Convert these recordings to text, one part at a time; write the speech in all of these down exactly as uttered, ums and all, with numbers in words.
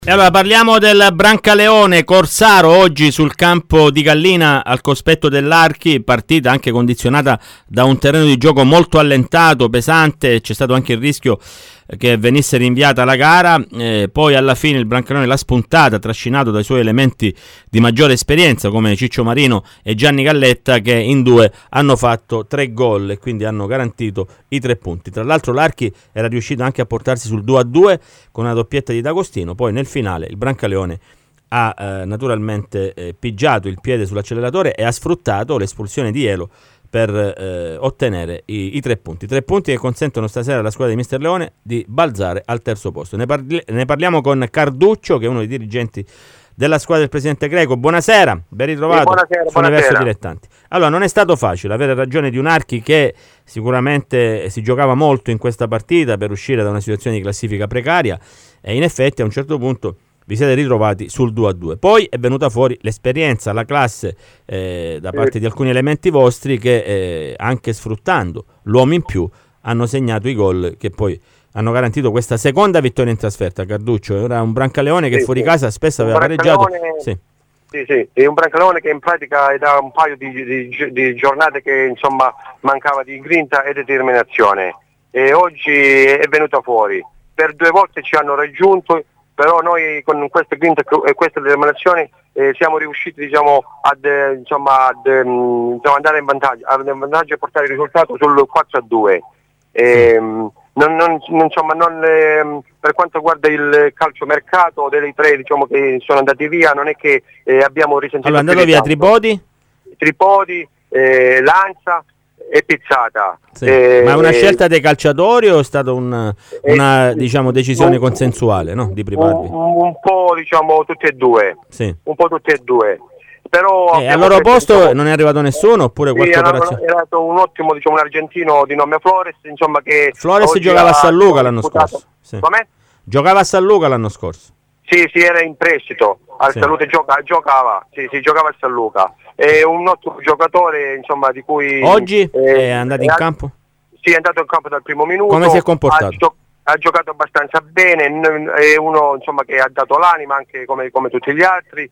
E allora parliamo del Brancaleone Corsaro oggi sul campo di Gallina al cospetto dell'Archi, partita anche condizionata da un terreno di gioco molto allentato, pesante, c'è stato anche il rischio che venisse rinviata la gara, eh, poi alla fine il Brancaleone l'ha spuntata, trascinato dai suoi elementi di maggiore esperienza come Ciccio Marino e Gianni Galletta, che in due hanno fatto tre gol e quindi hanno garantito i tre punti. Tra l'altro l'Archi era riuscito anche a portarsi sul due a due con una doppietta di D'Agostino, poi nel finale il Brancaleone ha eh, naturalmente eh, pigiato il piede sull'acceleratore e ha sfruttato l'espulsione di Elo per eh, ottenere i, i tre punti. Tre punti che consentono stasera alla squadra di Mister Leone di balzare al terzo posto. Ne, parli- ne parliamo con Carduccio, che è uno dei dirigenti della squadra del presidente Greco. Buonasera, ben ritrovato sì, buonasera, su buonasera. Universo Dilettanti. Allora, non è stato facile avere ragione di un Archi che sicuramente si giocava molto in questa partita per uscire da una situazione di classifica precaria e in effetti a un certo punto vi siete ritrovati sul due a due. Poi è venuta fuori l'esperienza, la classe eh, da parte di alcuni elementi vostri che eh, anche sfruttando l'uomo in più hanno segnato i gol che poi hanno garantito questa seconda vittoria in trasferta. Carduccio, era un Brancaleone che sì, fuori sì. casa spesso aveva un pareggiato. Sì. Sì, sì, è un Brancaleone che in pratica è da un paio di, di, di giornate che insomma mancava di grinta e determinazione e oggi è venuta fuori. Per due volte ci hanno raggiunto, però noi con questa grinta e questa determinazione eh, siamo riusciti diciamo, ad, eh, insomma, ad um, diciamo, andare in vantaggio, ad in vantaggio e portare il risultato sul quattro a due. E, um, non, non, insomma, non, eh, per quanto riguarda il calciomercato dei tre diciamo, che sono andati via, non è che eh, abbiamo risentito. Allora, è andato via Tripodi? Tripodi, eh, Lanza e Pizzata. Sì. Eh, Ma è una eh, scelta dei calciatori o è stata un, una eh, diciamo, decisione un, consensuale, no? Di Pripardi? Un, un po' diciamo tutti e due. Sì. Un po' tutti e due. Però eh, al loro detto, posto diciamo, non è arrivato nessuno oppure sì, qualche era, operazione? era un ottimo diciamo, un argentino di nome Flores, insomma, che Flores giocava a San Luca l'anno disputato. scorso. Sì. Com'è? Giocava a San Luca l'anno scorso. Sì, sì, era in prestito al Sì. Salute, gioca, giocava, sì, sì, giocava a San Luca. È un ottimo giocatore, insomma, di cui Oggi eh, è andato in è, campo? Sì, è andato in campo dal primo minuto. Come si è comportato? Ha, gio- ha giocato abbastanza bene, n- è uno insomma che ha dato l'anima anche come, come tutti gli altri.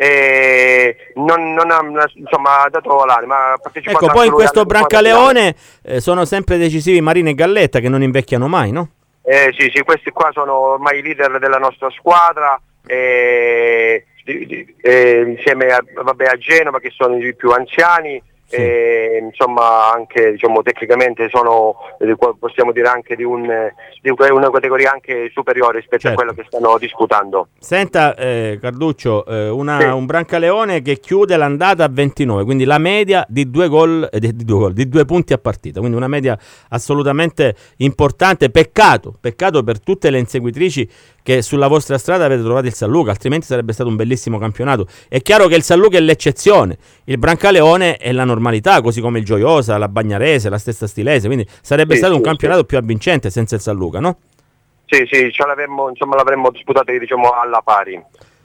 E non, non ha insomma ha dato l'anima, ha partecipato. Ecco, poi in questo alle- Brancaleone eh, sono sempre decisivi Marino e Galletta, che non invecchiano mai, no? Eh, sì, sì, questi qua sono ormai i leader della nostra squadra, eh, di, di, eh, insieme a, vabbè, a Genova che sono i più anziani. Sì. E, insomma anche diciamo tecnicamente sono eh, possiamo dire anche di, un, di una categoria anche superiore rispetto certo. a quello che stanno disputando. Senta eh, Carduccio, eh, una, sì. un Brancaleone che chiude l'andata a ventinove, quindi la media di due gol, eh, di, due gol di due punti a partita, quindi una media assolutamente importante. Peccato, peccato per tutte le inseguitrici che sulla vostra strada avete trovato il San Luca, altrimenti sarebbe stato un bellissimo campionato. È chiaro che il San Luca è l'eccezione, il Brancaleone è la normalità, così come il Gioiosa, la Bagnarese, la stessa Stilese, quindi sarebbe sì, stato sì, un campionato sì. più avvincente senza il San Luca, no? Sì, sì, ce l'avremmo, insomma, l'avremmo disputato diciamo, alla pari.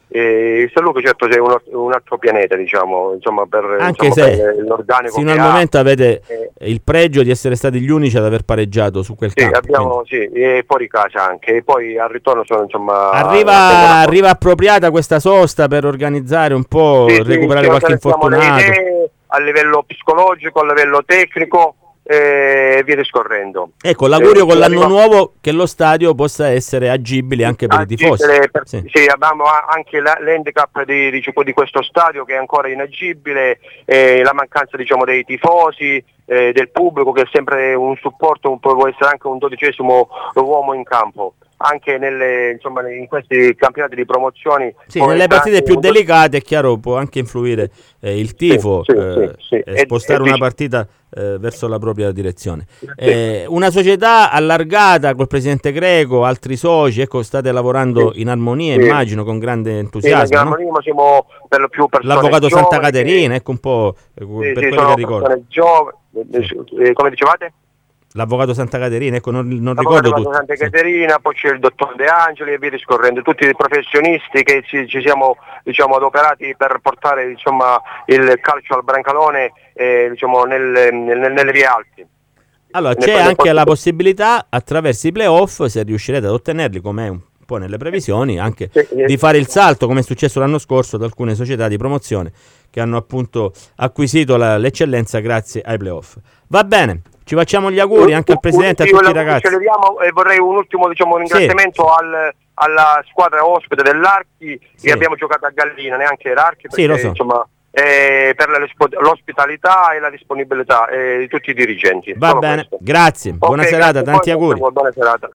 E il San Luca certo è un, un altro pianeta, diciamo, insomma, per, anche insomma, se per l'organico fino che al ha, momento avete eh, il pregio di essere stati gli unici ad aver pareggiato su quel sì, campo. abbiamo, sì, e fuori casa anche, e poi al ritorno sono insomma... Arriva, arriva appropriata questa sosta per organizzare un po', sì, recuperare sì, qualche infortunato? Idee, a livello psicologico, a livello tecnico e via discorrendo. Ecco, l'augurio eh, con l'anno arriva... nuovo che lo stadio possa essere agibile anche per agibile i tifosi. Per... Sì. sì, abbiamo anche la, l'handicap di, di, di questo stadio che è ancora inagibile, eh, la mancanza diciamo, dei tifosi, eh, del pubblico che è sempre un supporto, un, può essere anche un dodicesimo uomo in campo. Anche nelle, insomma, in questi campionati di promozioni. Sì, nelle partite più delicate è chiaro può anche influire eh, il tifo, sì, sì, eh, sì, sì. e spostare e, una e partita eh, verso la propria direzione. Sì. Eh, una società allargata col presidente Greco, altri soci, ecco, state lavorando sì. in armonia, sì. immagino, con grande entusiasmo. Sì, in armonia, no? Siamo per lo più persone L'avvocato Santa Caterina, che... ecco un po' eh, sì, per sì, quello che ricordo. Giovani, sì. Come dicevate? L'avvocato Santa Caterina, ecco, non, non L'avvocato ricordo tutto. Santa Caterina, sì. Poi c'è il dottor De Angeli e via discorrendo, tutti i professionisti che ci, ci siamo diciamo, adoperati per portare insomma, il calcio al Brancaleone eh, diciamo, nel, nel, nelle vie alte. Allora c'è anche la possibilità attraverso i playoff, se riuscirete ad ottenerli, come è un poi nelle previsioni anche sì, sì. di fare il salto, come è successo l'anno scorso ad alcune società di promozione che hanno appunto acquisito la, l'eccellenza grazie ai playoff. Va bene, ci facciamo gli auguri anche al presidente e a tutti i ragazzi. E vorrei un ultimo diciamo, ringraziamento sì. al, alla squadra ospite dell'Archi, sì. che abbiamo giocato a Gallina, neanche l'Archi, perché sì, lo so. insomma, eh, per l'ospitalità e la disponibilità eh, di tutti i dirigenti. Va Solo bene, questo. grazie, buona okay, serata, grazie. tanti Poi, auguri. Buona serata.